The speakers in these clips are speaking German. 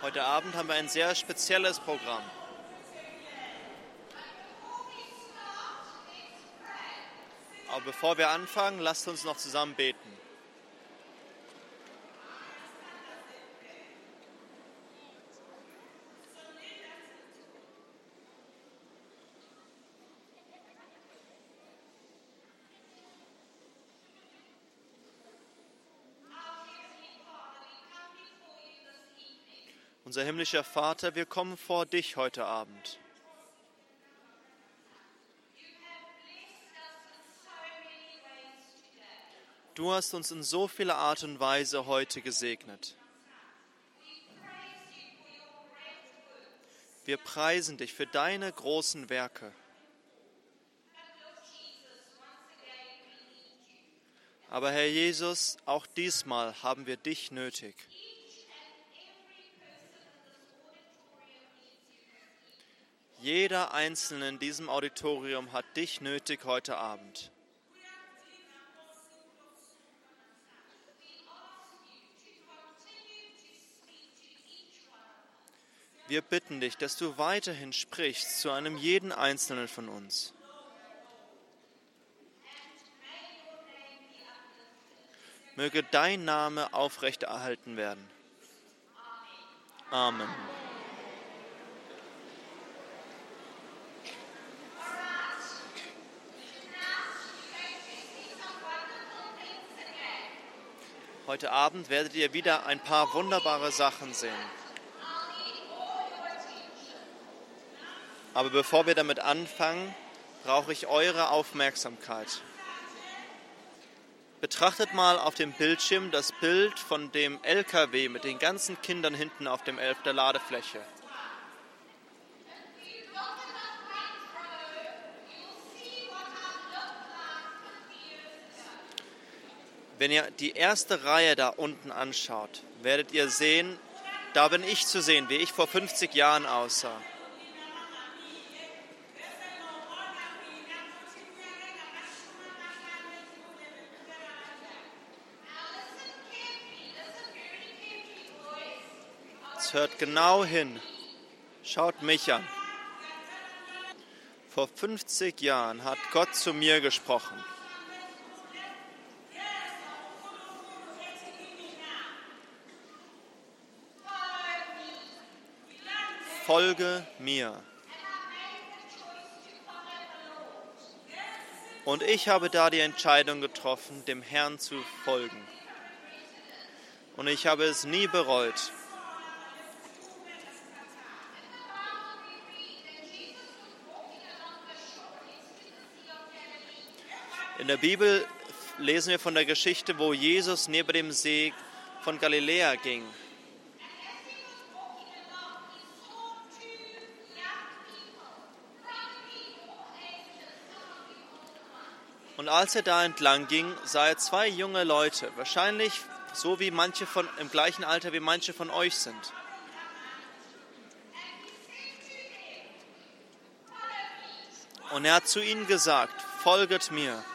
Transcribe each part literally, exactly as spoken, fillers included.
Heute Abend haben wir ein sehr spezielles Programm. Aber bevor wir anfangen, lasst uns noch zusammen beten. Unser himmlischer Vater, wir kommen vor dich heute Abend. Du hast uns in so vieler Art und Weise heute gesegnet. Wir preisen dich für deine großen Werke. Aber Herr Jesus, auch diesmal haben wir dich nötig. Jeder Einzelne in diesem Auditorium hat dich nötig heute Abend. Wir bitten dich, dass du weiterhin sprichst zu einem jeden Einzelnen von uns. Möge dein Name aufrechterhalten werden. Amen. Heute Abend werdet ihr wieder ein paar wunderbare Sachen sehen. Aber bevor wir damit anfangen, brauche ich eure Aufmerksamkeit. Betrachtet mal auf dem Bildschirm das Bild von dem L K W mit den ganzen Kindern hinten auf dem L- der Ladefläche. Wenn ihr die erste Reihe da unten anschaut, werdet ihr sehen, da bin ich zu sehen, wie ich vor fünfzig Jahren aussah. Jetzt hört genau hin, schaut mich an. Vor fünfzig Jahren hat Gott zu mir gesprochen. Folge mir. Und ich habe da die Entscheidung getroffen, dem Herrn zu folgen. Und ich habe es nie bereut. In der Bibel lesen wir von der Geschichte, wo Jesus neben dem See von Galiläa ging. Und als er da entlang ging, sah er zwei junge Leute, wahrscheinlich so wie manche von, im gleichen Alter wie manche von euch sind. Und er hat zu ihnen gesagt, folget mir.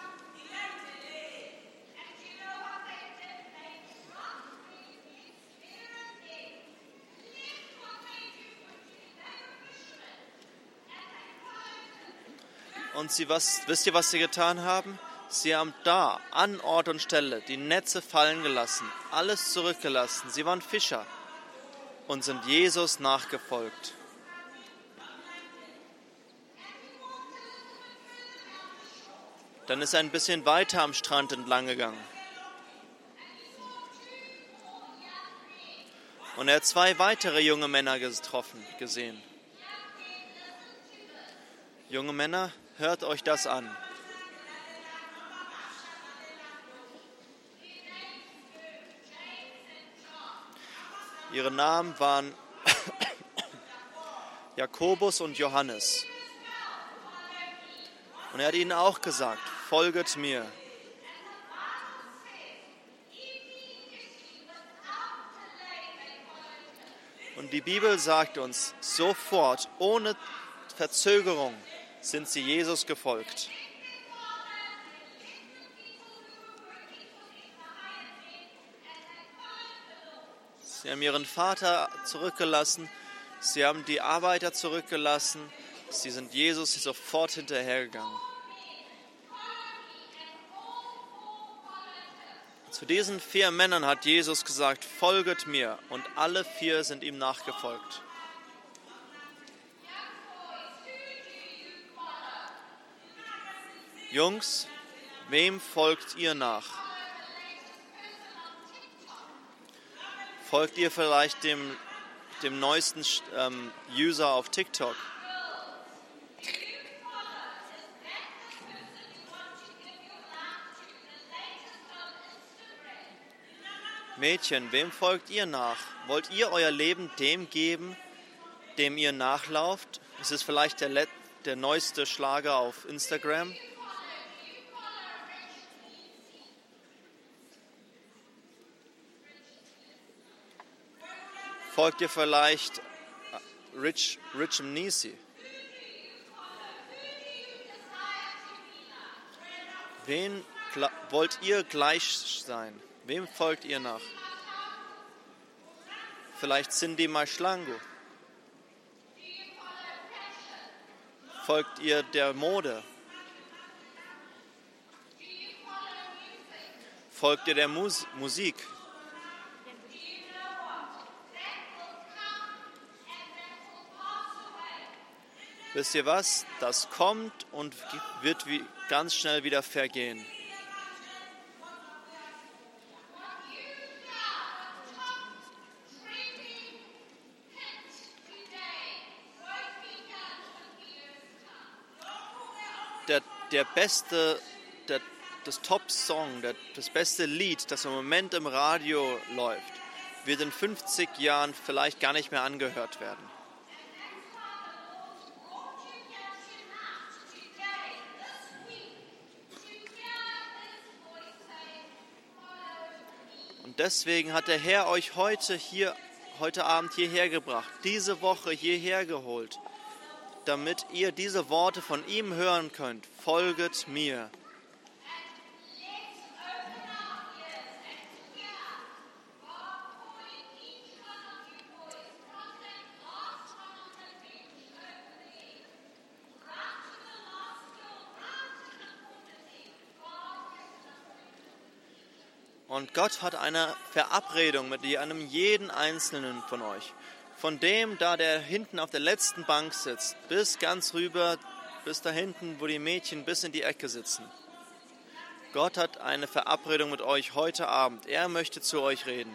Und sie, was, wisst ihr, was sie getan haben? Sie haben da, an Ort und Stelle, die Netze fallen gelassen, alles zurückgelassen. Sie waren Fischer und sind Jesus nachgefolgt. Dann ist er ein bisschen weiter am Strand entlang gegangen. Und er hat zwei weitere junge Männer getroffen, gesehen. Junge Männer, hört euch das an. Ihre Namen waren Jakobus und Johannes. Und er hat ihnen auch gesagt, folget mir. Und die Bibel sagt uns, sofort, ohne Verzögerung, sind sie Jesus gefolgt. Sie haben ihren Vater zurückgelassen, sie haben die Arbeiter zurückgelassen, sie sind Jesus sofort hinterhergegangen. Zu diesen vier Männern hat Jesus gesagt, folget mir, und alle vier sind ihm nachgefolgt. Jungs, wem folgt ihr nach? Folgt ihr vielleicht dem, dem neuesten ähm, User auf TikTok? Mädchen, wem folgt ihr nach? Wollt ihr euer Leben dem geben, dem ihr nachlauft? Ist es vielleicht der, Let- der neueste Schlager auf Instagram? Folgt ihr vielleicht Rich, Rich Mnisi? Wen gl- wollt ihr gleich sein? Wem folgt ihr nach? Vielleicht Cindy Maschlango. Folgt ihr der Mode? Folgt ihr der Mus- Musik? Wisst ihr was? Das kommt und wird wie ganz schnell wieder vergehen. Der, der beste, der, das Top-Song, der, das beste Lied, das im Moment im Radio läuft, wird in fünfzig Jahren vielleicht gar nicht mehr angehört werden. Und deswegen hat der Herr euch heute hier, heute Abend hierher gebracht, diese Woche hierher geholt, damit ihr diese Worte von ihm hören könnt. Folget mir. Und Gott hat eine Verabredung mit einem jeden Einzelnen von euch. Von dem, da der hinten auf der letzten Bank sitzt, bis ganz rüber, bis da hinten, wo die Mädchen bis in die Ecke sitzen. Gott hat eine Verabredung mit euch heute Abend. Er möchte zu euch reden.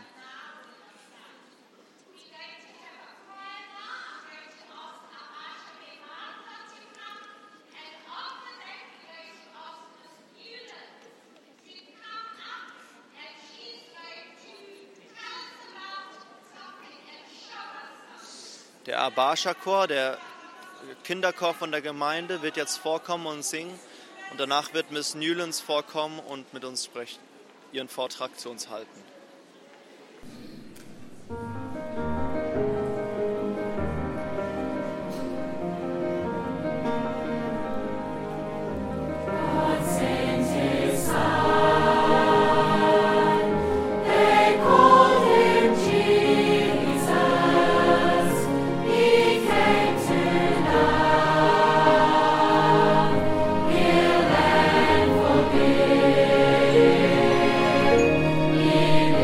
Der Abasha-Chor, der Kinderchor von der Gemeinde, wird jetzt vorkommen und singen. Und danach wird Miss Newlands vorkommen und mit uns sprechen, ihren Vortrag zu uns halten. Yeah.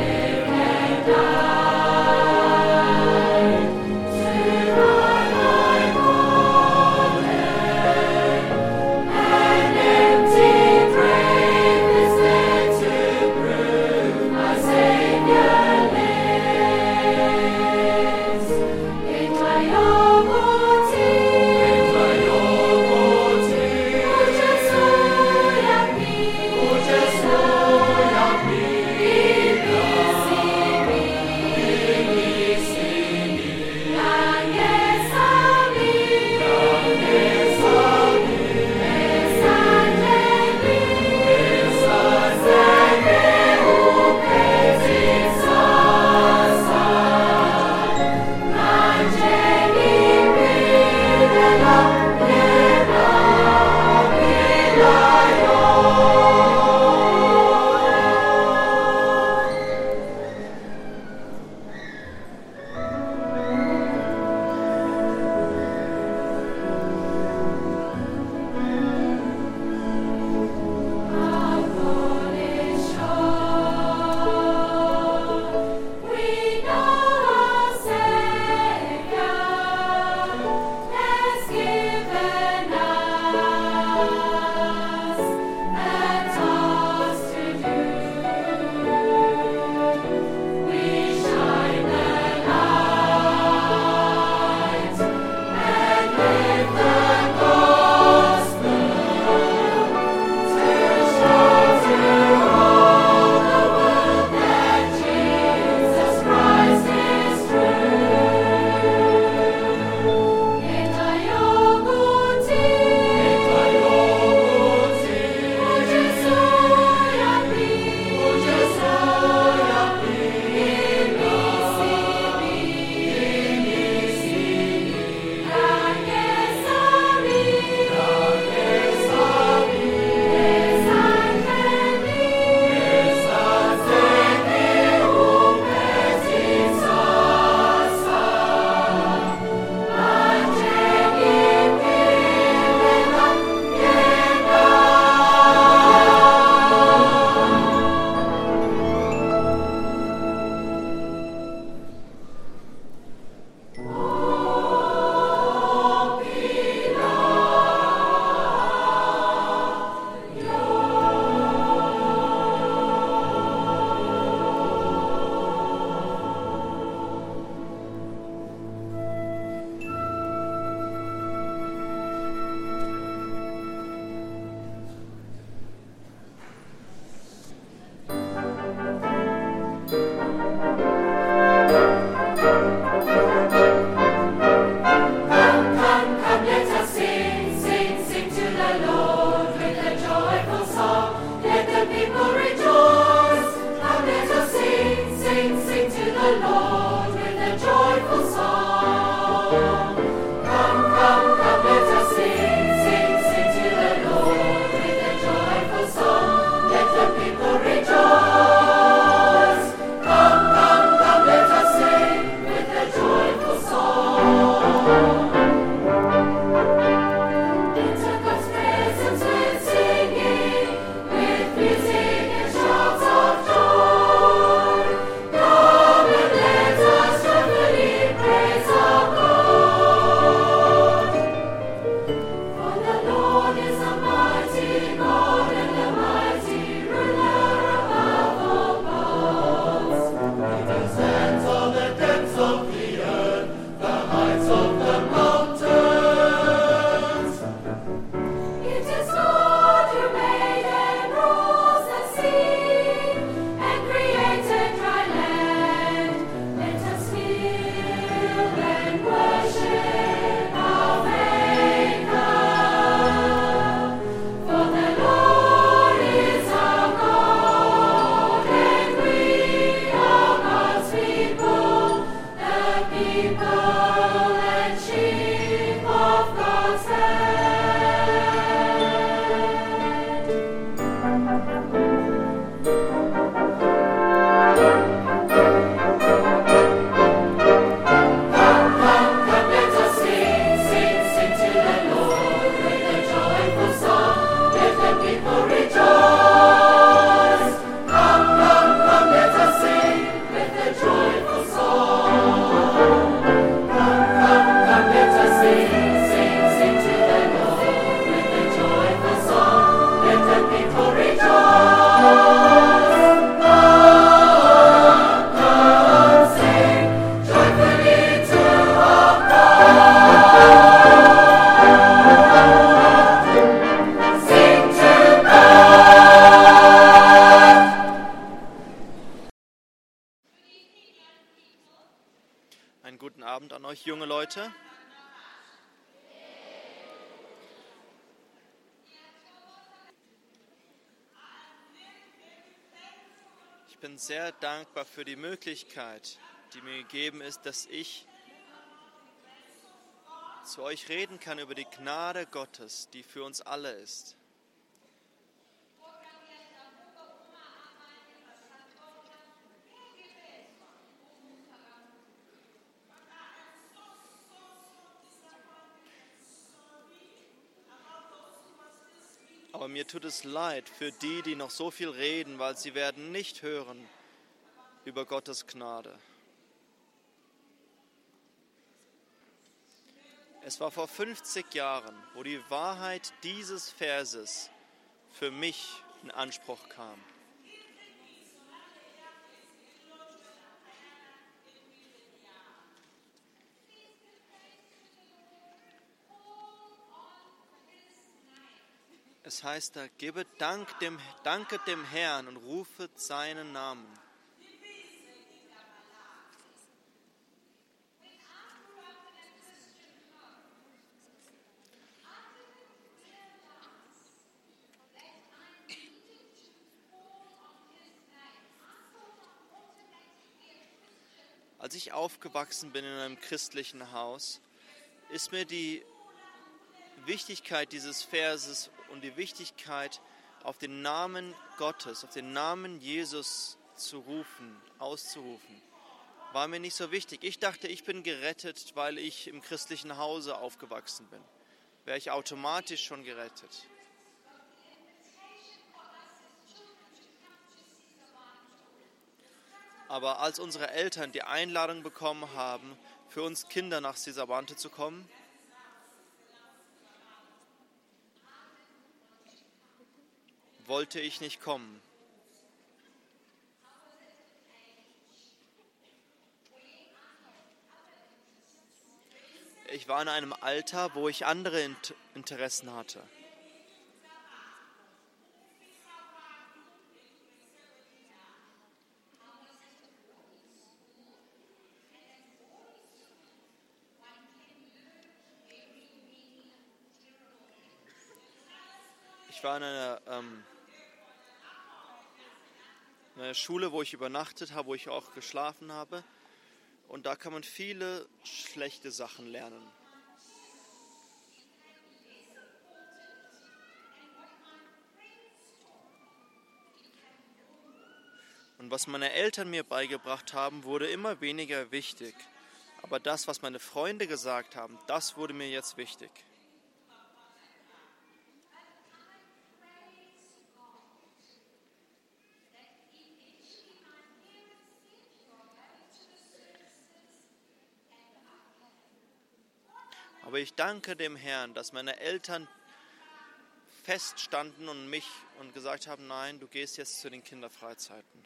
Einen guten Abend an euch, junge Leute. Ich bin sehr dankbar für die Möglichkeit, die mir gegeben ist, dass ich zu euch reden kann über die Gnade Gottes, die für uns alle ist. Aber mir tut es leid für die, die noch so viel reden, weil sie werden nicht hören über Gottes Gnade. Es war vor fünfzig Jahren, wo die Wahrheit dieses Verses für mich in Anspruch kam. Es heißt da, gebe Dank dem, danket dem Herrn und rufet seinen Namen. Als ich aufgewachsen bin in einem christlichen Haus, ist mir die Wichtigkeit dieses Verses und die Wichtigkeit, auf den Namen Gottes, auf den Namen Jesus zu rufen, auszurufen, war mir nicht so wichtig. Ich dachte, ich bin gerettet, weil ich im christlichen Hause aufgewachsen bin. Wäre ich automatisch schon gerettet. Aber als unsere Eltern die Einladung bekommen haben, für uns Kinder nach Sisavante zu kommen, wollte ich nicht kommen. Ich war in einem Alter, wo ich andere Interessen hatte. Ich war in einer, ähm, in einer Schule, wo ich übernachtet habe, wo ich auch geschlafen habe. Und da kann man viele schlechte Sachen lernen. Und was meine Eltern mir beigebracht haben, wurde immer weniger wichtig. Aber das, was meine Freunde gesagt haben, das wurde mir jetzt wichtig. Aber ich danke dem Herrn, dass meine Eltern feststanden und mich und gesagt haben, nein, du gehst jetzt zu den Kinderfreizeiten.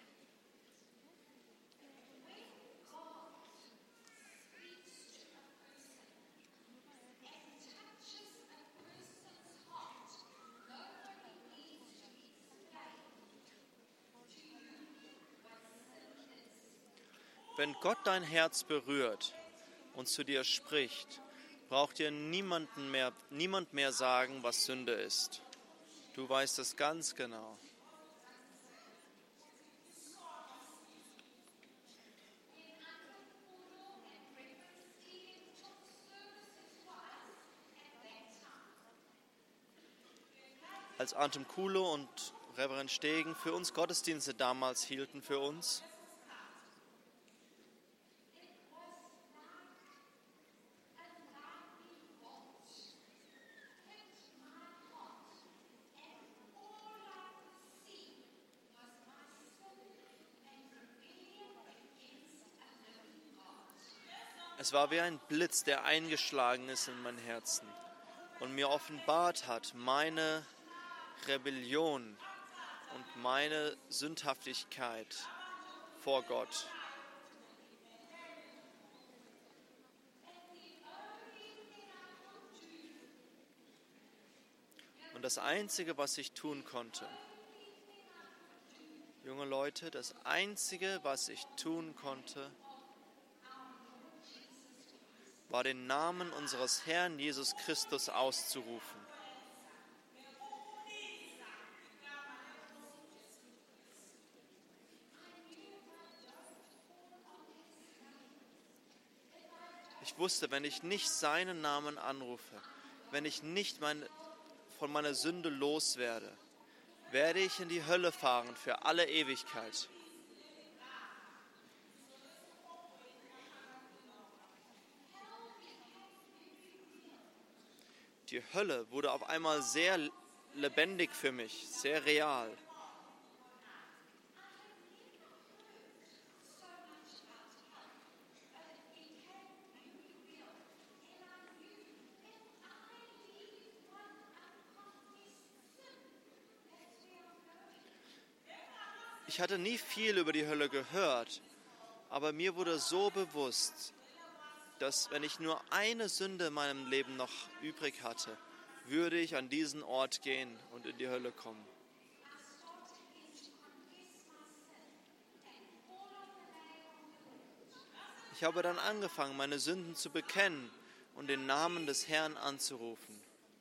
Wenn Gott dein Herz berührt und zu dir spricht, braucht dir niemanden mehr, niemand mehr sagen, was Sünde ist. Du weißt es ganz genau. Als Anton Kulo und Reverend Stegen für uns Gottesdienste damals hielten für uns, es war wie ein Blitz, der eingeschlagen ist in mein Herzen und mir offenbart hat, meine Rebellion und meine Sündhaftigkeit vor Gott. Und das Einzige, was ich tun konnte, junge Leute, das Einzige, was ich tun konnte, war, den Namen unseres Herrn Jesus Christus auszurufen. Ich wusste, wenn ich nicht seinen Namen anrufe, wenn ich nicht mein, von meiner Sünde loswerde, werde ich in die Hölle fahren für alle Ewigkeit. Die Hölle wurde auf einmal sehr lebendig für mich, sehr real. Ich hatte nie viel über die Hölle gehört, aber mir wurde so bewusst, dass wenn ich nur eine Sünde in meinem Leben noch übrig hatte, würde ich an diesen Ort gehen und in die Hölle kommen. Ich habe dann angefangen, meine Sünden zu bekennen und den Namen des Herrn anzurufen.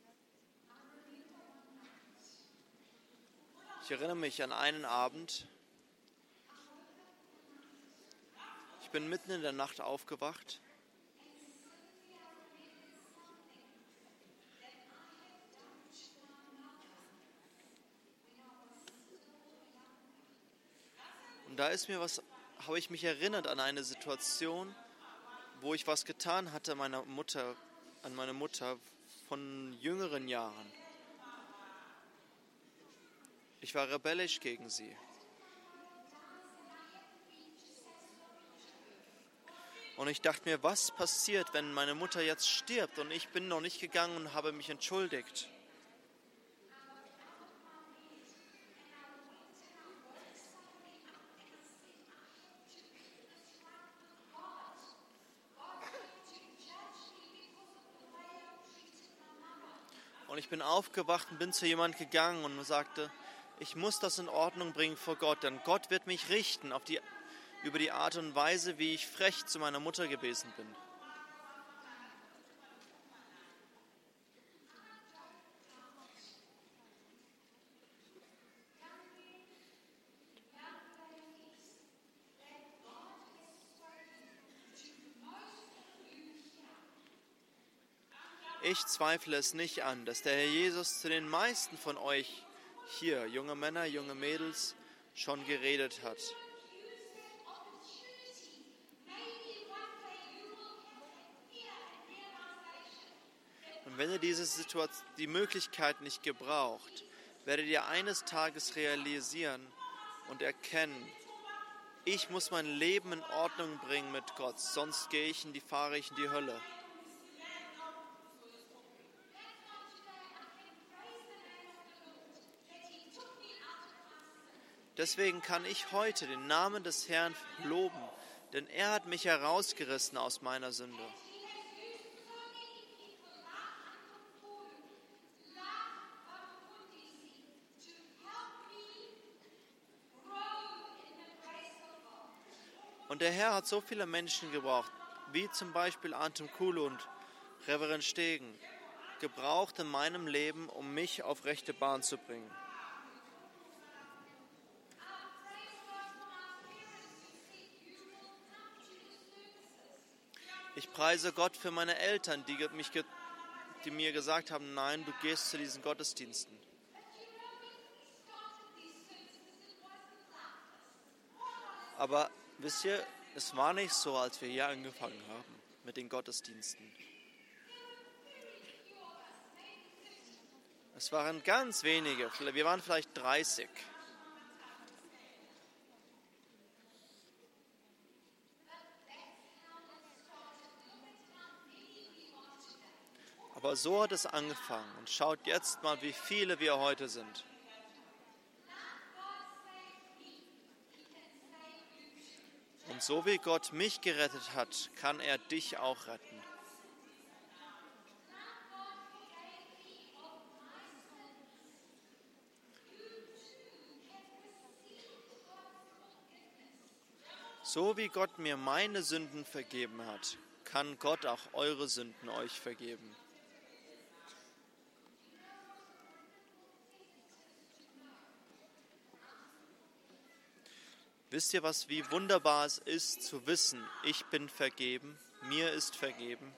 Ich erinnere mich an einen Abend. Ich bin mitten in der Nacht aufgewacht. Und da ist mir was, habe ich mich erinnert an eine Situation, wo ich was getan hatte meiner Mutter, an meine Mutter von jüngeren Jahren. Ich war rebellisch gegen sie. Und ich dachte mir, was passiert, wenn meine Mutter jetzt stirbt und ich bin noch nicht gegangen und habe mich entschuldigt? Und ich bin aufgewacht und bin zu jemandem gegangen und sagte, ich muss das in Ordnung bringen vor Gott, denn Gott wird mich richten auf die, über die Art und Weise, wie ich frech zu meiner Mutter gewesen bin. Ich zweifle es nicht an, dass der Herr Jesus zu den meisten von euch hier, junge Männer, junge Mädels, schon geredet hat. Und wenn ihr diese Situation, die Möglichkeit nicht gebraucht, werdet ihr eines Tages realisieren und erkennen, ich muss mein Leben in Ordnung bringen mit Gott, sonst gehe ich in die, fahre ich in die Hölle. Deswegen kann ich heute den Namen des Herrn loben, denn er hat mich herausgerissen aus meiner Sünde. Und der Herr hat so viele Menschen gebraucht, wie zum Beispiel Anton Kuhle und Reverend Stegen, gebraucht in meinem Leben, um mich auf rechte Bahn zu bringen. Ich preise Gott für meine Eltern, die, mich, die mir gesagt haben, nein, du gehst zu diesen Gottesdiensten. Aber wisst ihr, es war nicht so, als wir hier angefangen haben mit den Gottesdiensten. Es waren ganz wenige, wir waren vielleicht dreißig. Aber so hat es angefangen und schaut jetzt mal, wie viele wir heute sind. Und so wie Gott mich gerettet hat, kann er dich auch retten. So wie Gott mir meine Sünden vergeben hat, kann Gott auch eure Sünden euch vergeben. Wisst ihr, was wie wunderbar es ist, zu wissen, ich bin vergeben, mir ist vergeben?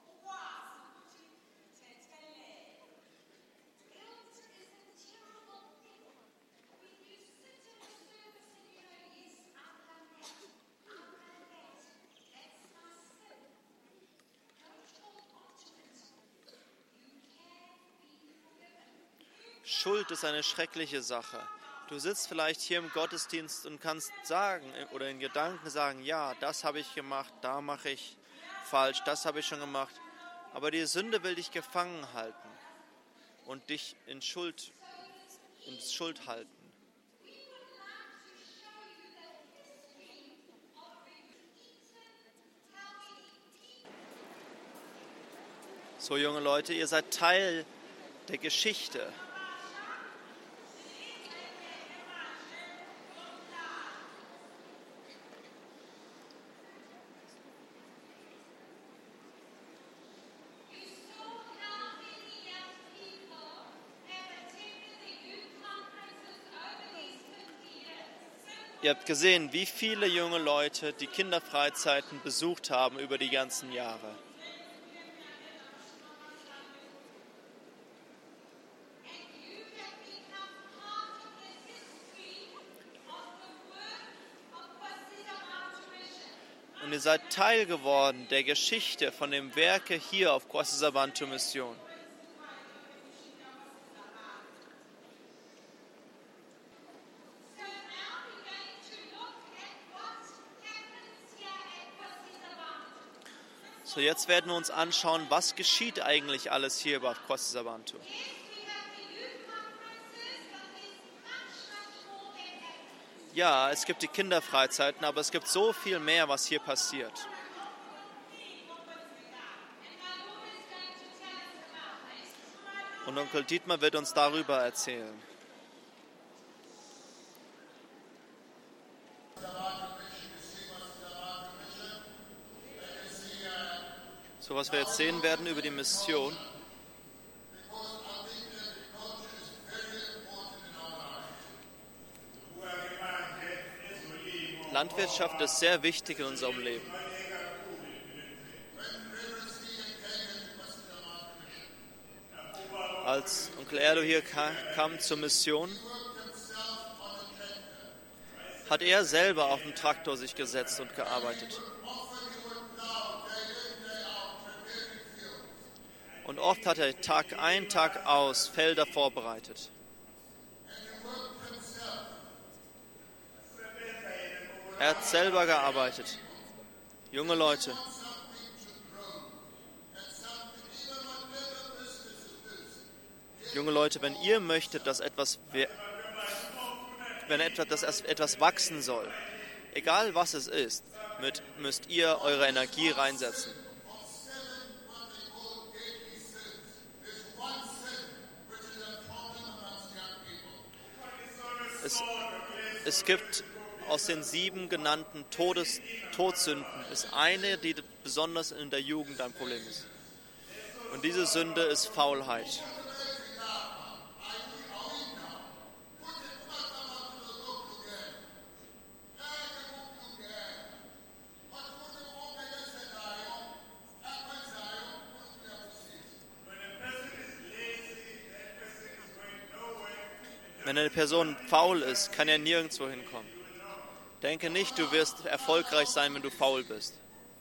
Schuld ist eine schreckliche Sache. Du sitzt vielleicht hier im Gottesdienst und kannst sagen oder in Gedanken sagen, ja, das habe ich gemacht, da mache ich falsch, das habe ich schon gemacht. Aber die Sünde will dich gefangen halten und dich in Schuld, in Schuld halten. So, junge Leute, ihr seid Teil der Geschichte. Ihr habt gesehen, wie viele junge Leute die Kinderfreizeiten besucht haben über die ganzen Jahre. Und ihr seid Teil geworden der Geschichte von dem Werke hier auf Kwasizabantu Mission. So, jetzt werden wir uns anschauen, was geschieht eigentlich alles hier bei Kwasizabantu. Ja, es gibt die Kinderfreizeiten, aber es gibt so viel mehr, was hier passiert. Und Onkel Dietmar wird uns darüber erzählen. So, was wir jetzt sehen werden über die Mission. Landwirtschaft ist sehr wichtig in unserem Leben. Als Onkel Erdo hier kam zur Mission, hat er selber auf dem Traktor sich gesetzt und gearbeitet. Und oft hat er Tag ein, Tag aus Felder vorbereitet. Er hat selber gearbeitet. Junge Leute, junge Leute, wenn ihr möchtet, dass etwas, wenn etwas, dass etwas wachsen soll, egal was es ist, müsst ihr eure Energie reinsetzen. Es, es gibt aus den sieben genannten Todes, Todsünden ist eine, die besonders in der Jugend ein Problem ist. Und diese Sünde ist Faulheit. Wenn eine Person faul ist, kann er nirgendwo hinkommen. Denke nicht, du wirst erfolgreich sein, wenn du faul bist.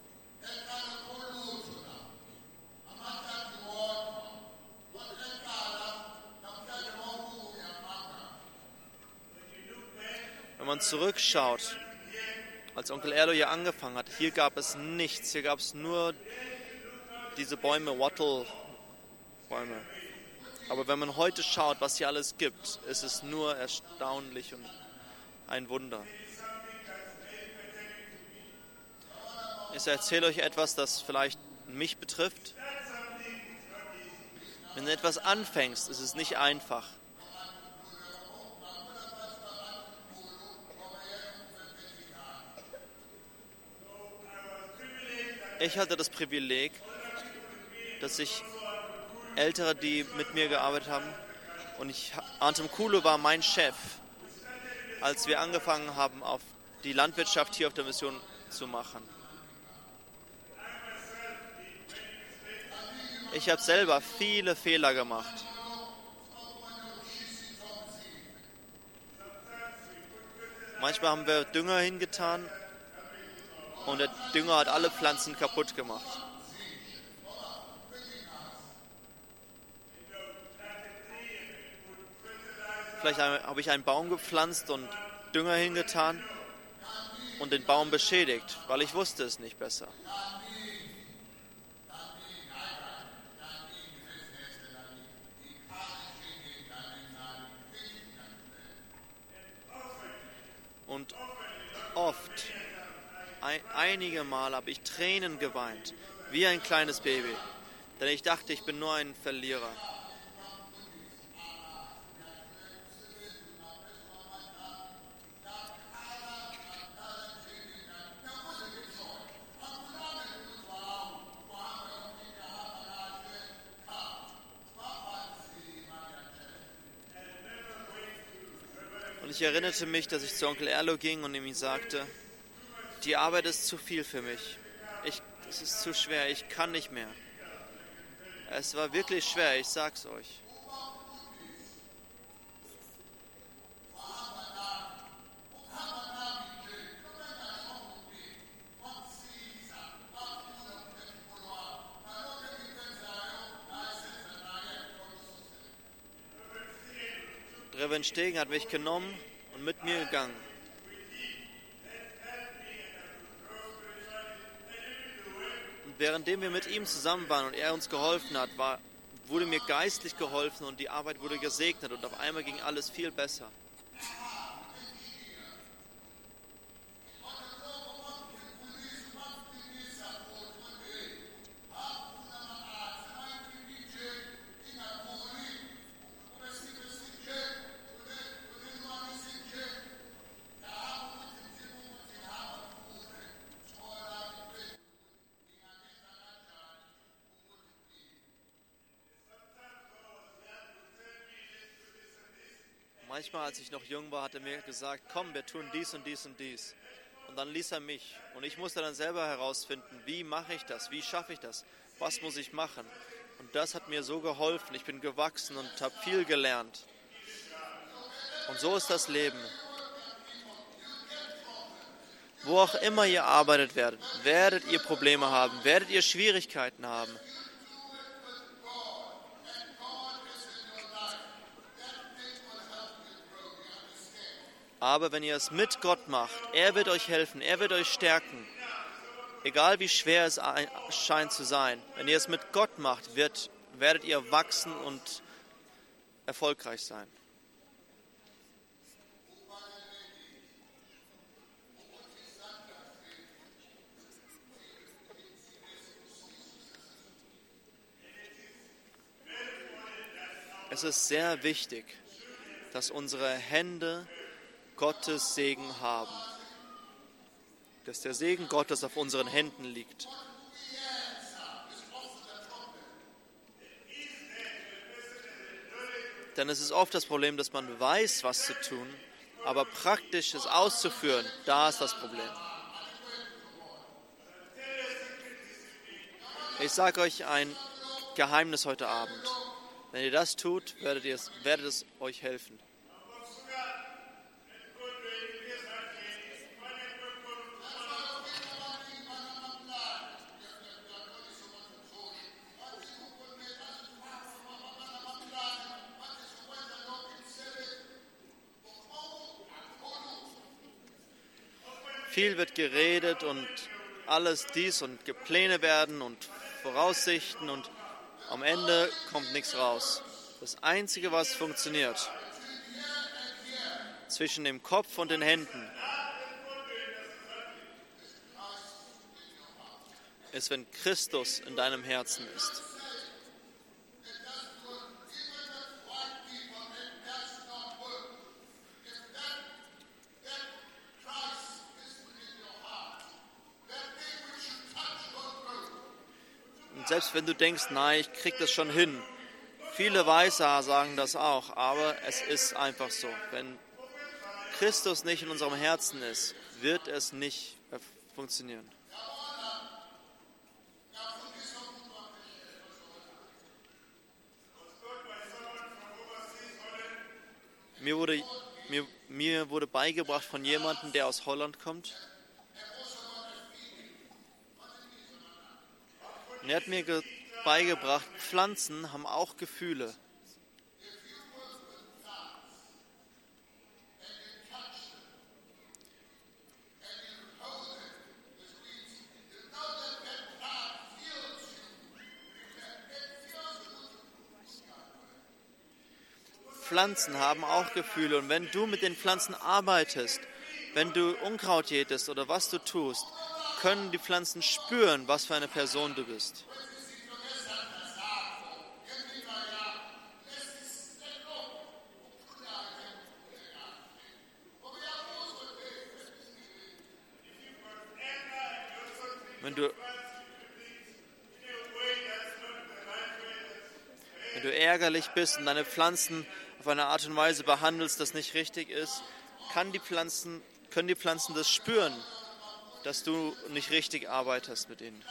Wenn man zurückschaut, als Onkel Erdo hier angefangen hat, hier gab es nichts, hier gab es nur diese Bäume, Wattle-Bäume. Aber wenn man heute schaut, was hier alles gibt, ist es nur erstaunlich und ein Wunder. Ich erzähle euch etwas, das vielleicht mich betrifft. Wenn du etwas anfängst, ist es nicht einfach. Ich hatte das Privileg, dass ich Ältere, die mit mir gearbeitet haben, und ich, Artem Kulu war mein Chef, als wir angefangen haben, auf die Landwirtschaft hier auf der Mission zu machen. Ich habe selber viele Fehler gemacht. Manchmal haben wir Dünger hingetan und der Dünger hat alle Pflanzen kaputt gemacht. Vielleicht habe ich einen Baum gepflanzt und Dünger hingetan und den Baum beschädigt, weil ich wusste es nicht besser. Und oft, ein, einige Mal habe ich Tränen geweint, wie ein kleines Baby, denn ich dachte, ich bin nur ein Verlierer. Und ich erinnerte mich, dass ich zu Onkel Erlo ging und ihm sagte, die Arbeit ist zu viel für mich. Ich, es ist zu schwer, ich kann nicht mehr. Es war wirklich schwer, ich sag's euch. Reverend Stegen hat mich genommen und mit mir gegangen. Und währenddem wir mit ihm zusammen waren und er uns geholfen hat, war, wurde mir geistlich geholfen und die Arbeit wurde gesegnet und auf einmal ging alles viel besser. Manchmal, als ich noch jung war, hat er mir gesagt, komm, wir tun dies und dies und dies. Und dann ließ er mich. Und ich musste dann selber herausfinden, wie mache ich das, wie schaffe ich das, was muss ich machen. Und das hat mir so geholfen. Ich bin gewachsen und habe viel gelernt. Und so ist das Leben. Wo auch immer ihr arbeitet werdet, werdet ihr Probleme haben, werdet ihr Schwierigkeiten haben. Aber wenn ihr es mit Gott macht, er wird euch helfen, er wird euch stärken. Egal wie schwer es scheint zu sein, wenn ihr es mit Gott macht, wird, werdet ihr wachsen und erfolgreich sein. Es ist sehr wichtig, dass unsere Hände Gottes Segen haben. Dass der Segen Gottes auf unseren Händen liegt. Denn es ist oft das Problem, dass man weiß, was zu tun, aber praktisch es auszuführen, da ist das Problem. Ich sage euch ein Geheimnis heute Abend. Wenn ihr das tut, werdet, ihr es, werdet es euch helfen. Viel wird geredet und alles dies und Pläne werden und Voraussichten und am Ende kommt nichts raus. Das Einzige, was funktioniert, zwischen dem Kopf und den Händen, ist, wenn Christus in deinem Herzen ist. Und selbst wenn du denkst, nein, ich krieg das schon hin. Viele Weissager sagen das auch, aber es ist einfach so. Wenn Christus nicht in unserem Herzen ist, wird es nicht funktionieren. Mir wurde, mir, mir wurde beigebracht von jemandem, der aus Holland kommt. Und er hat mir ge- beigebracht, Pflanzen haben auch Gefühle. Pflanzen haben auch Gefühle und wenn du mit den Pflanzen arbeitest, wenn du Unkraut jätest oder was du tust, können die Pflanzen spüren, was für eine Person du bist. Wenn du, wenn du ärgerlich bist und deine Pflanzen auf eine Art und Weise behandelst, das nicht richtig ist, kann die Pflanzen, können die Pflanzen das spüren, dass du nicht richtig arbeitest mit ihnen.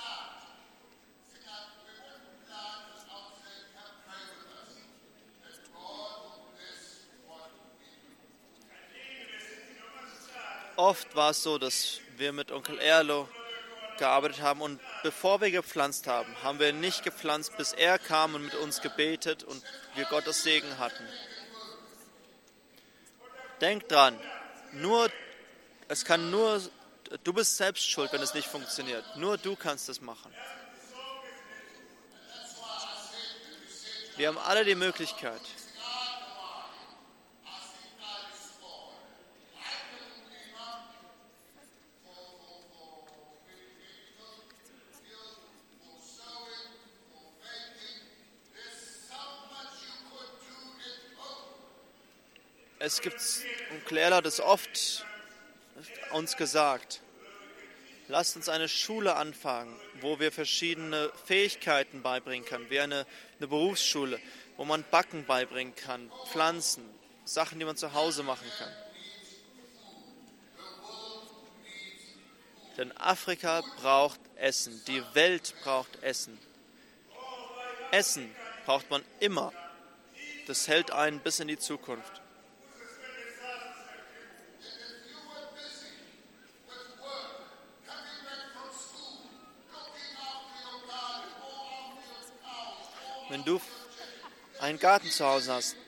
Oft war es so, dass wir mit Onkel Erlo gearbeitet haben und bevor wir gepflanzt haben, haben wir nicht gepflanzt, bis er kam und mit uns gebetet und wir Gottes Segen hatten. Denk dran, nur, es kann nur, du bist selbst schuld, wenn es nicht funktioniert. Nur du kannst es machen. Wir haben alle die Möglichkeit. Es gibt, Onkel Erlo hat es oft uns gesagt, lasst uns eine Schule anfangen, wo wir verschiedene Fähigkeiten beibringen können, wie eine, eine Berufsschule, wo man Backen beibringen kann, Pflanzen, Sachen, die man zu Hause machen kann. Denn Afrika braucht Essen, die Welt braucht Essen. Essen braucht man immer. Das hält einen bis in die Zukunft. Wenn du einen Garten zu Hause hast,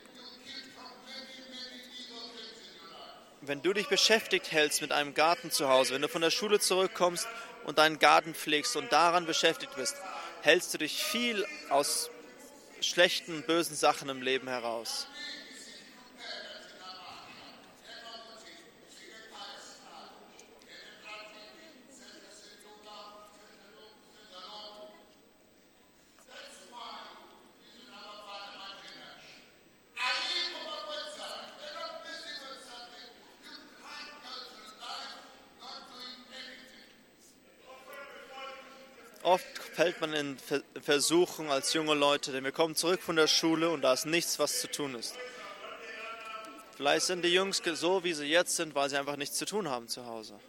wenn du dich beschäftigt hältst mit einem Garten zu Hause, wenn du von der Schule zurückkommst und deinen Garten pflegst und daran beschäftigt bist, hältst du dich viel aus schlechten, bösen Sachen im Leben heraus. Oft fällt man in Versuchung als junge Leute, denn wir kommen zurück von der Schule und da ist nichts, was zu tun ist. Vielleicht sind die Jungs so, wie sie jetzt sind, weil sie einfach nichts zu tun haben zu Hause.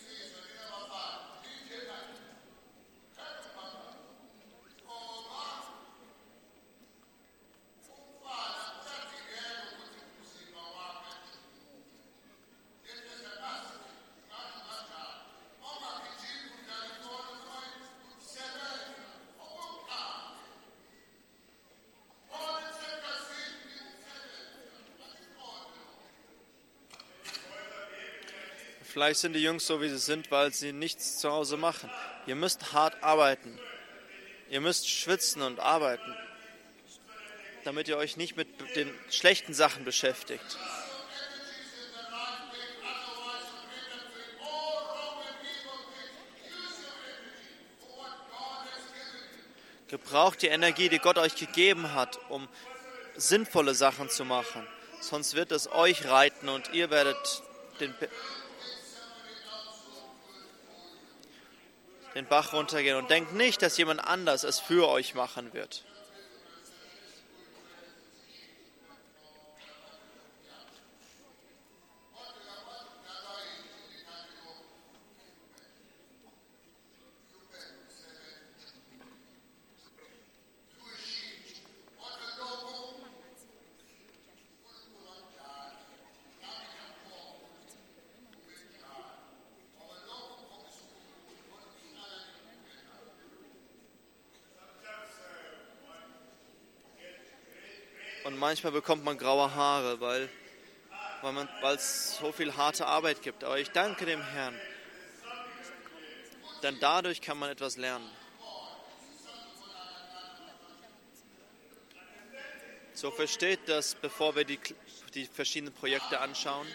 Vielleicht sind die Jungs so, wie sie sind, weil sie nichts zu Hause machen. Ihr müsst hart arbeiten. Ihr müsst schwitzen und arbeiten, damit ihr euch nicht mit den schlechten Sachen beschäftigt. Gebraucht die Energie, die Gott euch gegeben hat, um sinnvolle Sachen zu machen. Sonst wird es euch reiten und ihr werdet den den Bach runtergehen und denkt nicht, dass jemand anders es für euch machen wird. Und manchmal bekommt man graue Haare, weil, weil man, weil es so viel harte Arbeit gibt. Aber ich danke dem Herrn, denn dadurch kann man etwas lernen. So versteht das, bevor wir die, die verschiedenen Projekte anschauen.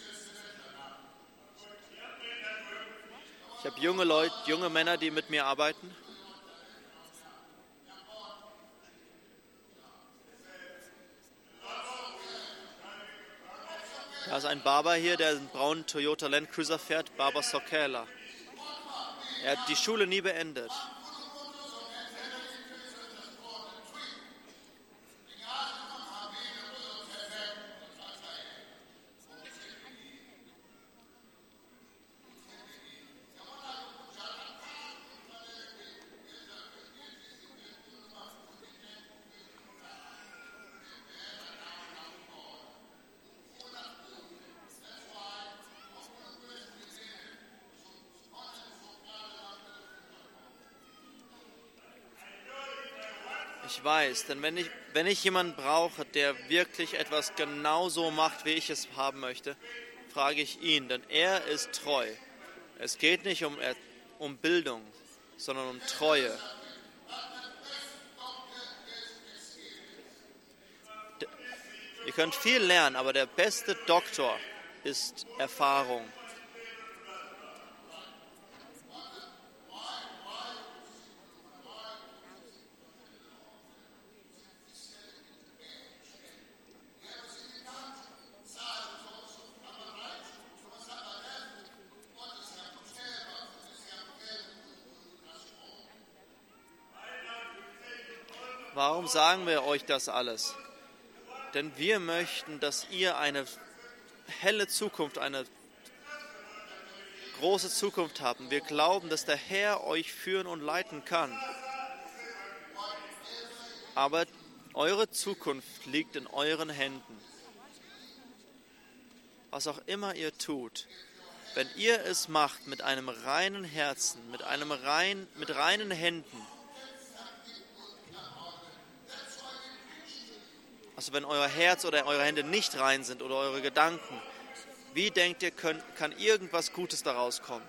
Ich habe junge Leute, junge Männer, die mit mir arbeiten. Da ist ein Barber hier, der einen braunen Toyota Land Cruiser fährt, Barber Sokela. Er hat die Schule nie beendet. Ich weiß, denn wenn ich, wenn ich jemanden brauche, der wirklich etwas genauso macht, wie ich es haben möchte, frage ich ihn, denn er ist treu. Es geht nicht um, um Bildung, sondern um Treue. Ihr könnt viel lernen, aber der beste Doktor ist Erfahrung. Warum sagen wir euch das alles? Denn wir möchten, dass ihr eine helle Zukunft, eine große Zukunft habt. Wir glauben, dass der Herr euch führen und leiten kann. Aber eure Zukunft liegt in euren Händen. Was auch immer ihr tut, wenn ihr es macht mit einem reinen Herzen, mit einem rein, mit reinen Händen, also wenn euer Herz oder eure Hände nicht rein sind oder eure Gedanken, wie denkt ihr, könnt, kann irgendwas Gutes daraus kommen?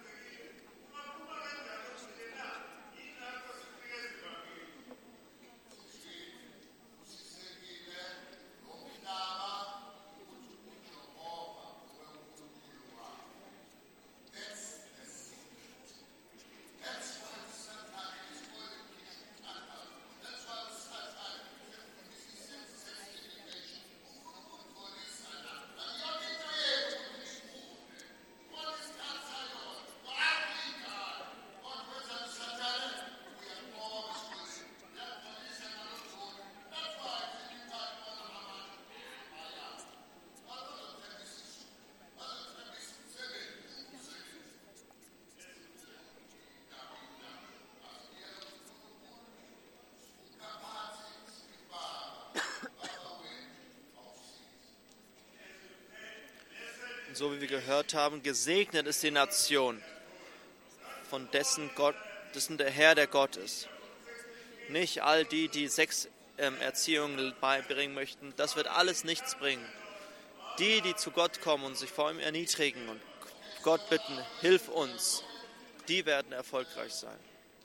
So wie wir gehört haben, gesegnet ist die Nation, von dessen Gott, dessen der Herr der Gott ist. Nicht all die, die Sexerziehung beibringen möchten, das wird alles nichts bringen. Die, die zu Gott kommen und sich vor ihm erniedrigen und Gott bitten, hilf uns, die werden erfolgreich sein.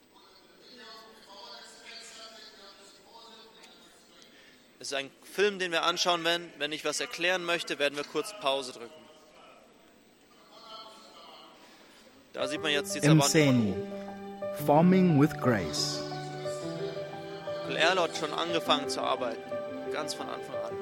Es ist ein Film, den wir anschauen werden. Wenn ich was erklären möchte, werden wir kurz Pause drücken. Da sieht man jetzt die Mseni, Forming with Grace. Erlo hat schon angefangen zu arbeiten, ganz von Anfang an.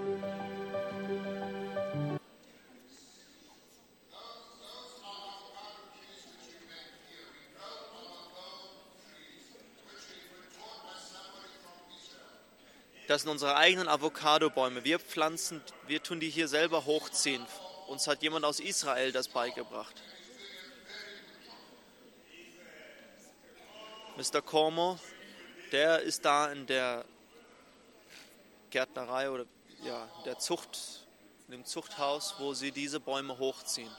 Das sind unsere eigenen Avocado-Bäume. Wir pflanzen, wir tun die hier selber hochziehen. Uns hat jemand aus Israel das beigebracht. Mister Cormo, der ist da in der Gärtnerei oder ja, der Zucht, in dem Zuchthaus, wo sie diese Bäume hochziehen.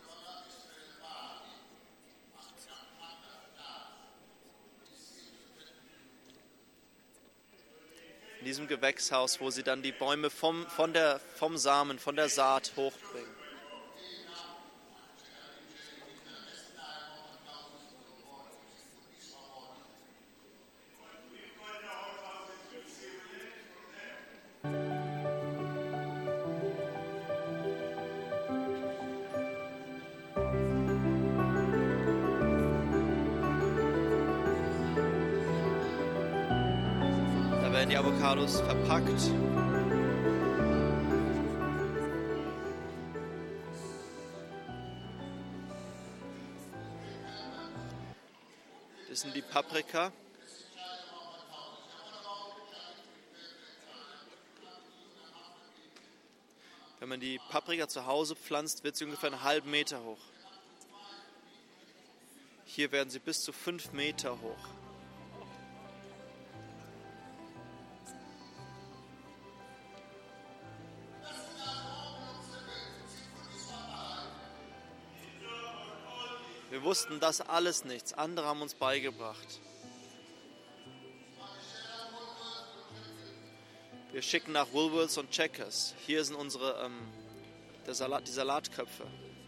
In diesem Gewächshaus, wo sie dann die Bäume vom, von der, vom Samen, von der Saat hochbringen. Da werden die Avocados verpackt. Das sind die Paprika. Wenn man die Paprika zu Hause pflanzt, wird sie ungefähr einen halben Meter hoch. Hier werden sie bis zu fünf Meter hoch. Wir wussten das alles nichts. Andere haben uns beigebracht. Wir schicken nach Woolworths und Checkers. Hier sind unsere ähm, der Salat, die Salatköpfe.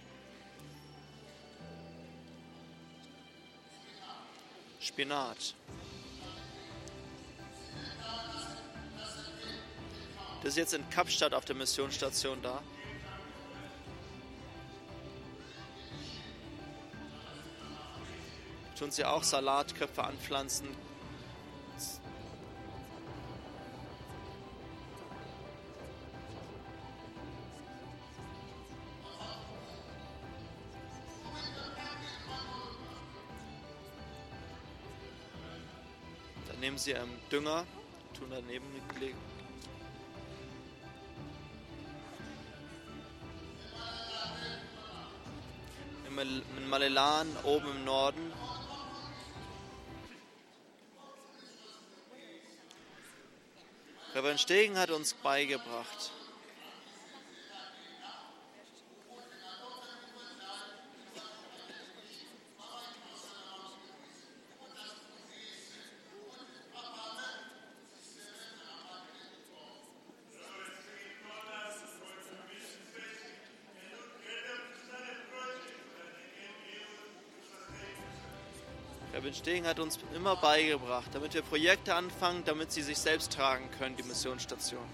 Spinat. Das ist jetzt in Kapstadt auf der Missionsstation da. Tun sie auch Salatköpfe anpflanzen. Dann nehmen sie ähm, Dünger, tun daneben legen. In Malelan oben im Norden. Reverend Stegen hat uns beigebracht, Reverend Stegen hat uns immer beigebracht, damit wir Projekte anfangen, damit sie sich selbst tragen können, die Missionsstation.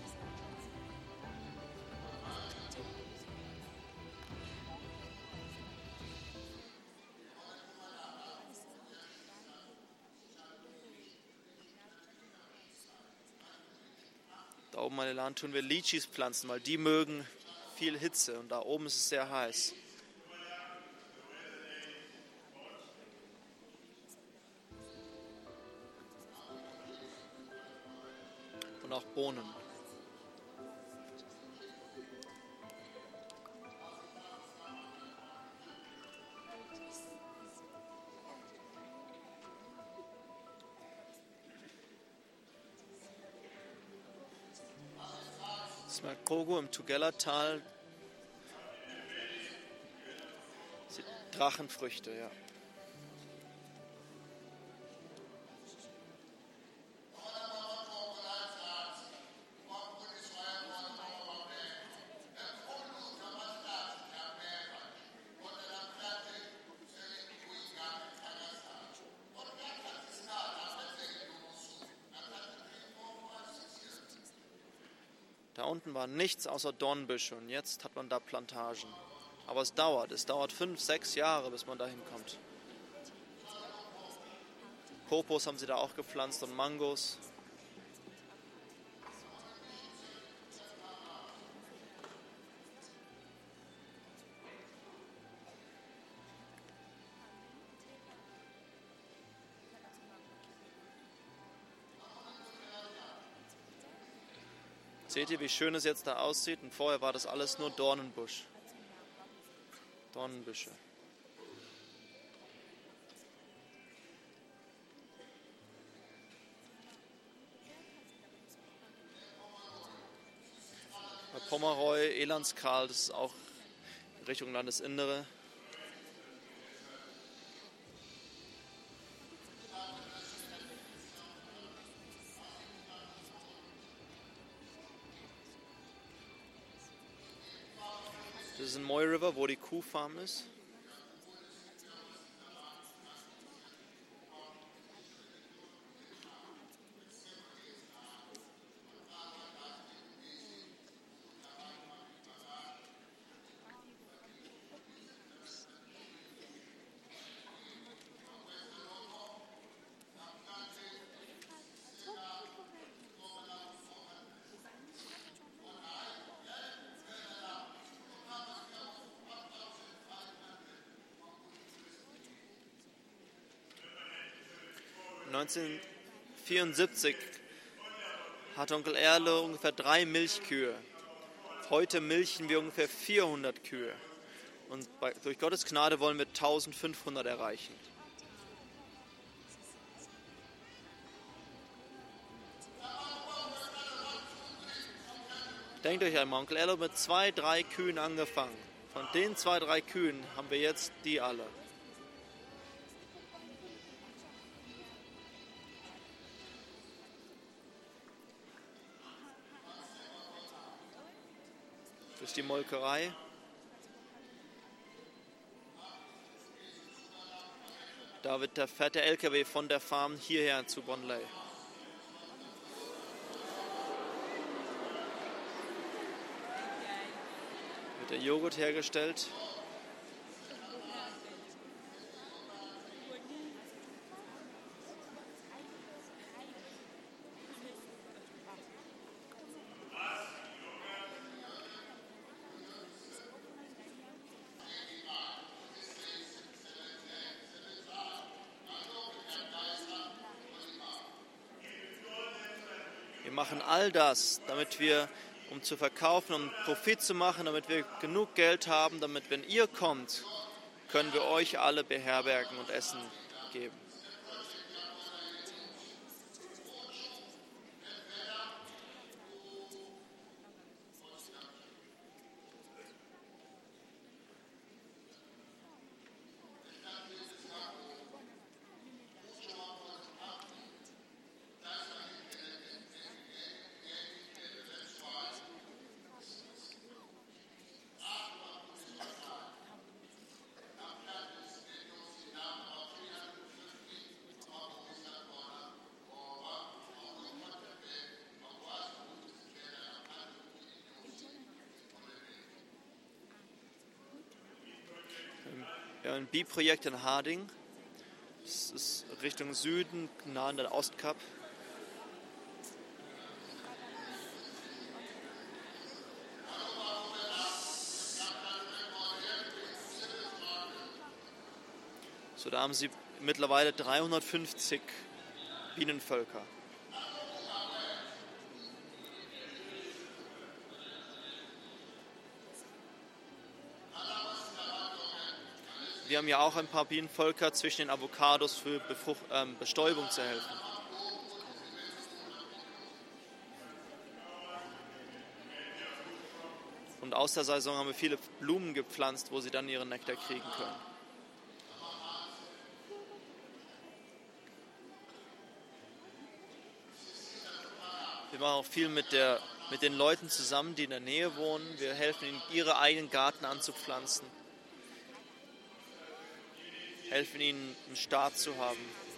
Da oben an Land tun wir Litschis pflanzen, weil die mögen viel Hitze und da oben ist es sehr heiß. Und auch Bohnen. Smerkogo im Tugela-Tal. Drachenfrüchte, ja. Da unten war nichts außer Dornbüsche und jetzt hat man da Plantagen. Aber es dauert, es dauert fünf, sechs Jahre, bis man da hinkommt. Kokos haben sie da auch gepflanzt und Mangos. Seht ihr, wie schön es jetzt da aussieht? Und vorher war das alles nur Dornenbusch. Dornenbüsche. Bei Pomeroy, Elandskral, das ist auch Richtung Landesinnere. Das ist in Moy River, wo die Kuhfarm ist. neunzehnhundertvierundsiebzig hatte Onkel Erle ungefähr drei Milchkühe. Heute milchen wir ungefähr vierhundert Kühe. Und bei, durch Gottes Gnade wollen wir eintausendfünfhundert erreichen. Denkt euch einmal, Onkel Erle hat mit zwei, drei Kühen angefangen. Von den zwei, drei Kühen haben wir jetzt die alle. Das ist die Molkerei. Da wird der fette L K W von der Farm hierher zu Bonley. Wird der Joghurt hergestellt. Wir machen all das, damit wir, um zu verkaufen, um Profit zu machen, damit wir genug Geld haben, damit, wenn ihr kommt, können wir euch alle beherbergen und Essen geben. Wir haben ein B-Projekt in Harding. Das ist Richtung Süden, nah an der Ostkap. So, da haben sie mittlerweile dreihundertfünfzig Bienenvölker. Wir haben ja auch ein paar Bienenvölker zwischen den Avocados für Befrucht, ähm, Bestäubung zu helfen. Und aus der Saison haben wir viele Blumen gepflanzt, wo sie dann ihren Nektar kriegen können. Wir machen auch viel mit, der, mit den Leuten zusammen, die in der Nähe wohnen. Wir helfen ihnen, ihre eigenen Garten anzupflanzen. Helfen ihnen, einen Start zu haben.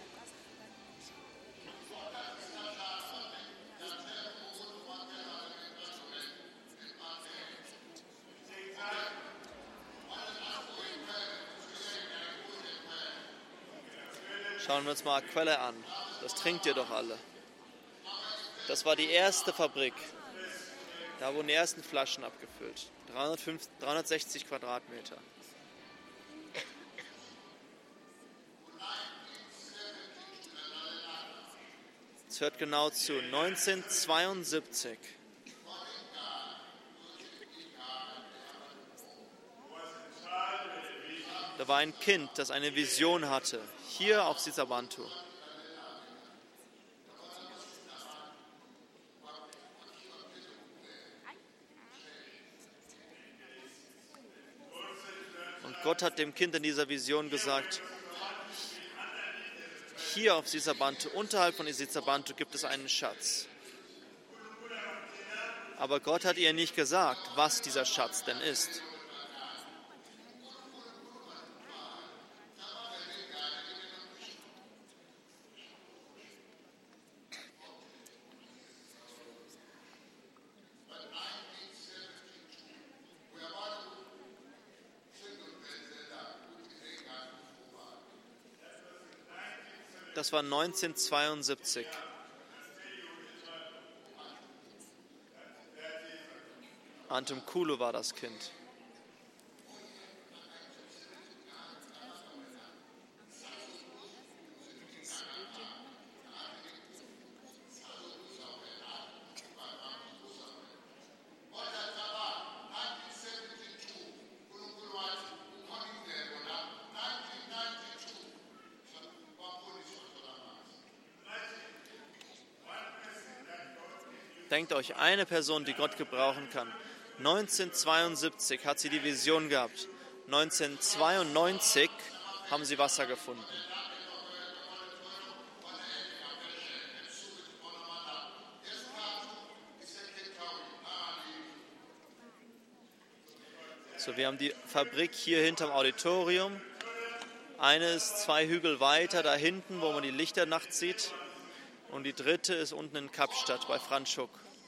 Schauen wir uns mal Quelle an. Das trinkt ihr doch alle. Das war die erste Fabrik. Da wurden die ersten Flaschen abgefüllt. dreihundertfünfzig, dreihundertsechzig Quadratmeter. Jetzt hört genau zu. neunzehnhundertzweiundsiebzig Da war ein Kind, das eine Vision hatte, hier auf Sisabantu. Und Gott hat dem Kind in dieser Vision gesagt, hier auf Sisabantu, unterhalb von Sisabantu gibt es einen Schatz. Aber Gott hat ihr nicht gesagt, was dieser Schatz denn ist. Das war neunzehnhundertzweiundsiebzig. Antum Kulu war das Kind. Denkt euch, eine Person, die Gott gebrauchen kann. neunzehnhundertzweiundsiebzig hat sie die Vision gehabt. neunzehnhundertzweiundneunzig haben sie Wasser gefunden. So, wir haben die Fabrik hier hinterm Auditorium. Eine ist zwei Hügel weiter da hinten, wo man die Lichter nachts sieht. Und die dritte ist unten in Kapstadt bei Franschhoek.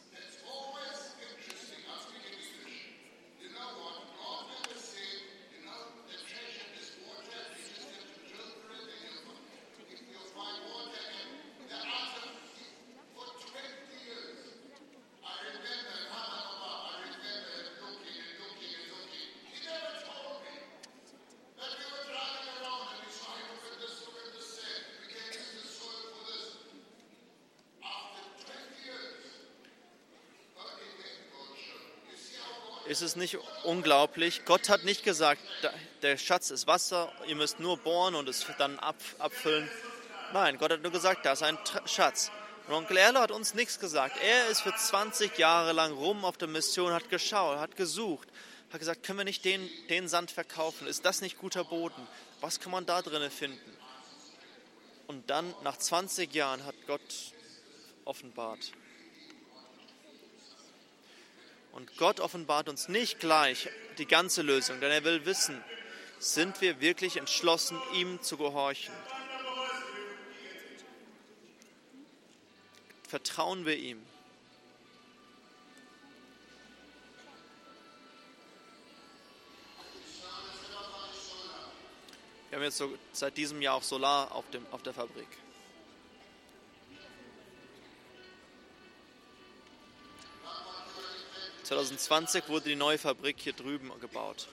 Ist es nicht unglaublich? Gott hat nicht gesagt, der Schatz ist Wasser, ihr müsst nur bohren und es dann abfüllen. Nein, Gott hat nur gesagt, da ist ein Schatz. Und Onkel Erlo hat uns nichts gesagt. Er ist für zwanzig Jahre lang rum auf der Mission, hat geschaut, hat gesucht, hat gesagt, können wir nicht den, den Sand verkaufen? Ist das nicht guter Boden? Was kann man da drinnen finden? Und dann, nach zwanzig Jahren, hat Gott offenbart. Und Gott offenbart uns nicht gleich die ganze Lösung, denn er will wissen, sind wir wirklich entschlossen, ihm zu gehorchen? Vertrauen wir ihm? Wir haben jetzt so seit diesem Jahr auch Solar auf, dem, auf der Fabrik. zwanzig zwanzig wurde die neue Fabrik hier drüben gebaut.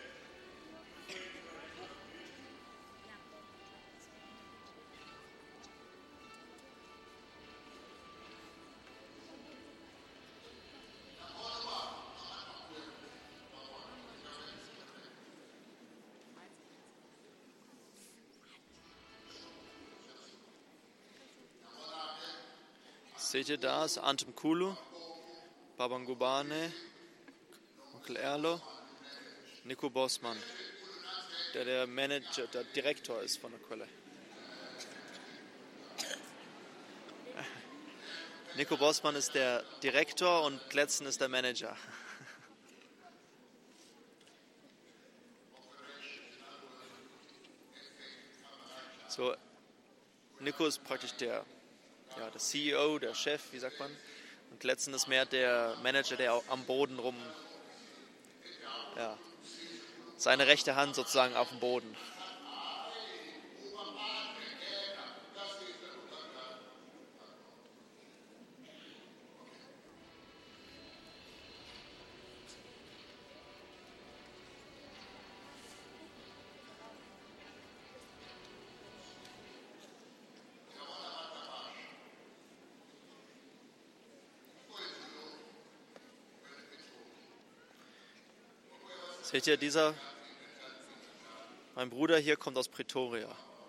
Seht ihr da, ist Antum Kulu, Babangubane, Onkel Erlo, Nico Bosman, der der Manager, der Direktor ist von der Quelle. Nico Bosman ist der Direktor und Gletzen ist der Manager. So, Nico ist praktisch der, ja, der C E O, der Chef, wie sagt man? Und Gletzen ist mehr der Manager, der am Boden rum, ja, seine rechte Hand sozusagen auf dem Boden. Seht ihr, dieser, Mein Bruder hier kommt aus Pretoria.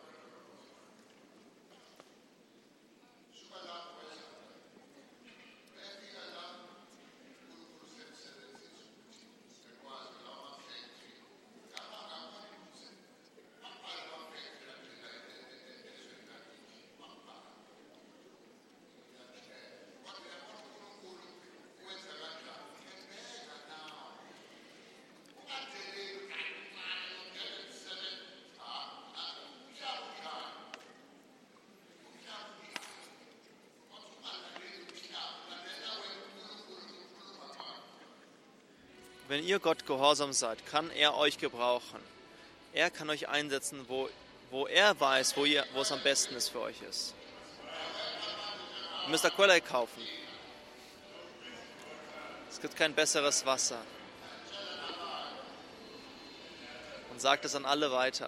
Wenn ihr Gott gehorsam seid, kann er euch gebrauchen. Er kann euch einsetzen, wo, wo er weiß, wo, ihr, wo es am besten ist für euch ist. Ihr müsst Aquelle kaufen. Es gibt kein besseres Wasser. Und sagt es an alle weiter.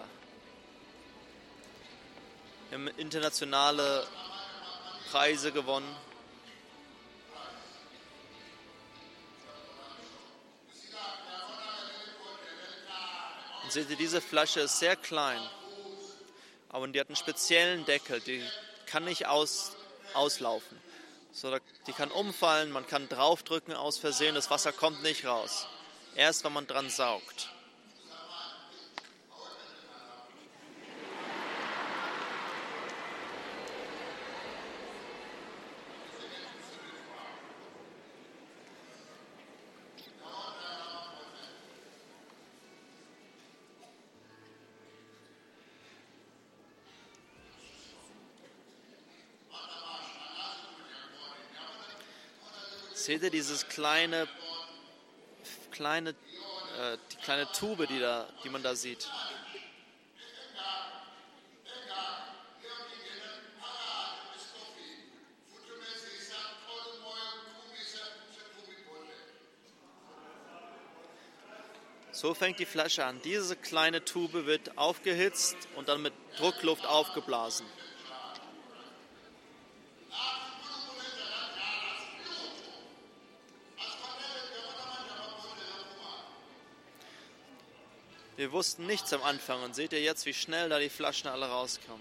Wir haben internationale Preise gewonnen. Und seht ihr, diese Flasche ist sehr klein, aber die hat einen speziellen Deckel, die kann nicht aus, auslaufen. So, die kann umfallen, man kann draufdrücken aus Versehen, das Wasser kommt nicht raus. Erst wenn man dran saugt. Seht ihr dieses kleine, kleine, äh, die kleine Tube, die, da, die man da sieht? So fängt die Flasche an. Diese kleine Tube wird aufgehitzt und dann mit Druckluft aufgeblasen. Wir wussten nichts am Anfang und seht ihr jetzt, wie schnell da die Flaschen alle rauskommen.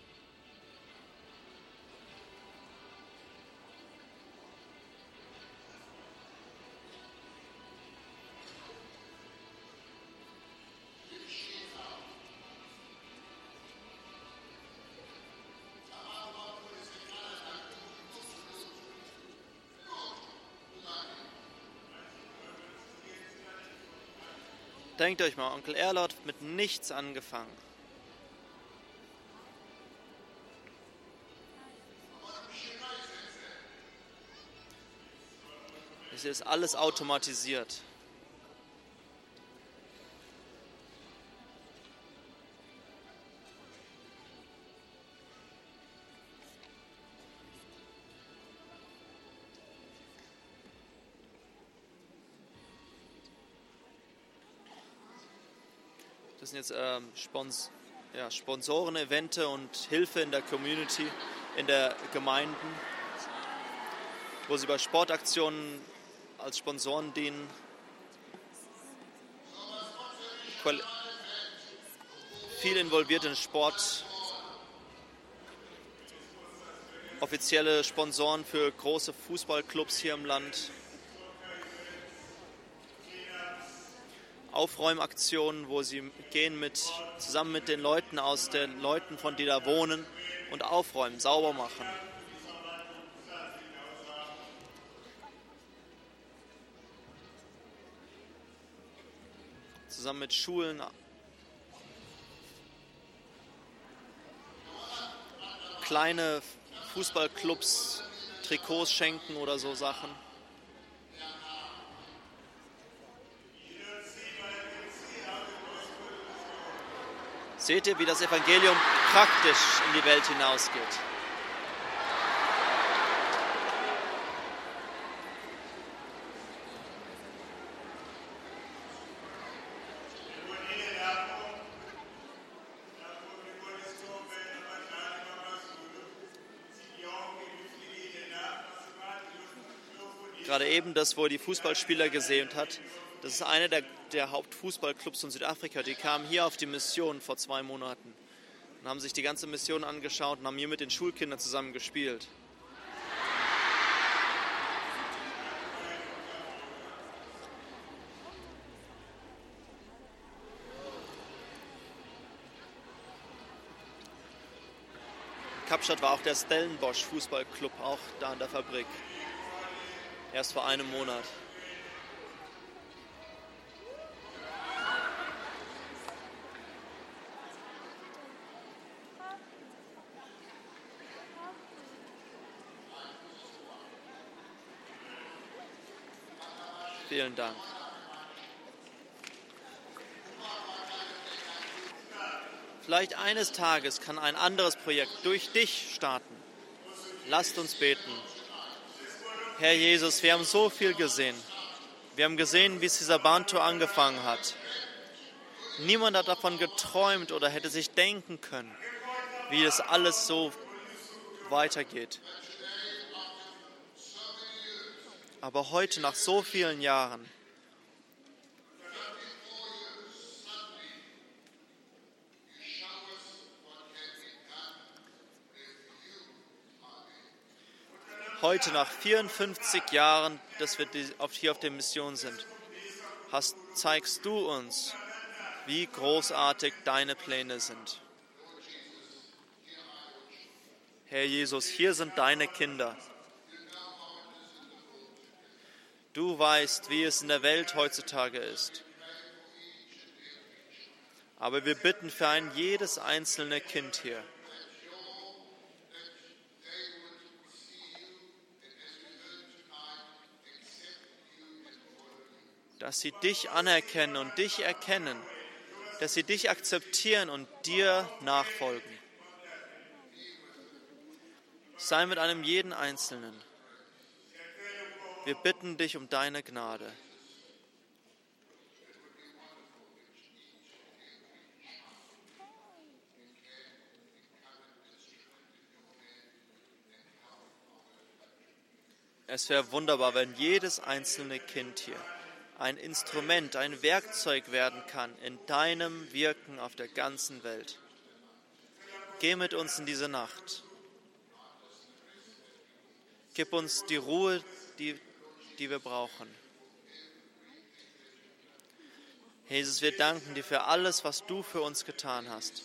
Denkt euch mal, Onkel Erlot hat mit nichts angefangen. Es ist alles automatisiert. Das sind jetzt ähm, Spons ja, Sponsoren, Evente und Hilfe in der Community, in der Gemeinden, wo sie bei Sportaktionen als Sponsoren dienen. Qual- viel involviert in Sport. Offizielle Sponsoren für große Fußballclubs hier im Land. Aufräumaktionen, wo sie gehen mit, zusammen mit den Leuten aus den Leuten, von die da wohnen, und aufräumen, sauber machen. Zusammen mit Schulen. Kleine Fußballclubs, Trikots schenken oder so Sachen. Seht ihr, wie das Evangelium praktisch in die Welt hinausgeht? Gerade eben das, wo er die Fußballspieler gesehen hat, das ist einer der, der Hauptfußballclubs in Südafrika. Die kamen hier auf die Mission vor zwei Monaten und haben sich die ganze Mission angeschaut und haben hier mit den Schulkindern zusammen gespielt. In Kapstadt war auch der Stellenbosch Fußballclub, auch da in der Fabrik. Erst vor einem Monat. Vielen Dank. Vielleicht eines Tages kann ein anderes Projekt durch dich starten. Lasst uns beten. Herr Jesus, wir haben so viel gesehen. Wir haben gesehen, wie es dieser Bantu angefangen hat. Niemand hat davon geträumt oder hätte sich denken können, wie das alles so weitergeht. Aber heute, nach so vielen Jahren, heute nach vierundfünfzig Jahren, dass wir hier auf der Mission sind, hast, zeigst du uns, wie großartig deine Pläne sind. Herr Jesus, hier sind deine Kinder. Du weißt, wie es in der Welt heutzutage ist. Aber wir bitten für ein jedes einzelne Kind hier. Dass sie dich anerkennen und dich erkennen. Dass sie dich akzeptieren und dir nachfolgen. Sei mit einem jeden Einzelnen. Wir bitten dich um deine Gnade. Es wäre wunderbar, wenn jedes einzelne Kind hier ein Instrument, ein Werkzeug werden kann in deinem Wirken auf der ganzen Welt. Geh mit uns in diese Nacht. Gib uns die Ruhe, die die wir brauchen. Jesus, wir danken dir für alles, was du für uns getan hast.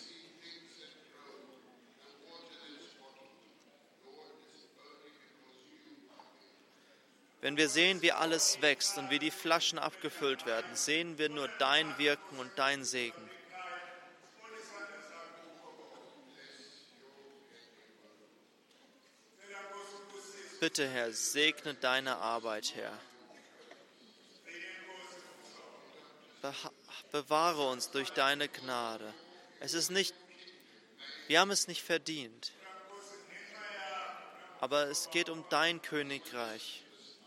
Wenn wir sehen, wie alles wächst und wie die Flaschen abgefüllt werden, sehen wir nur dein Wirken und dein Segen. Bitte, Herr, segne deine Arbeit, Herr. Bewahre uns durch deine Gnade. Es ist nicht, wir haben es nicht verdient, aber es geht um dein Königreich.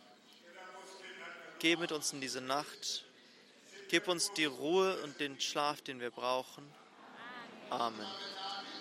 Geh mit uns in diese Nacht. Gib uns die Ruhe und den Schlaf, den wir brauchen. Amen.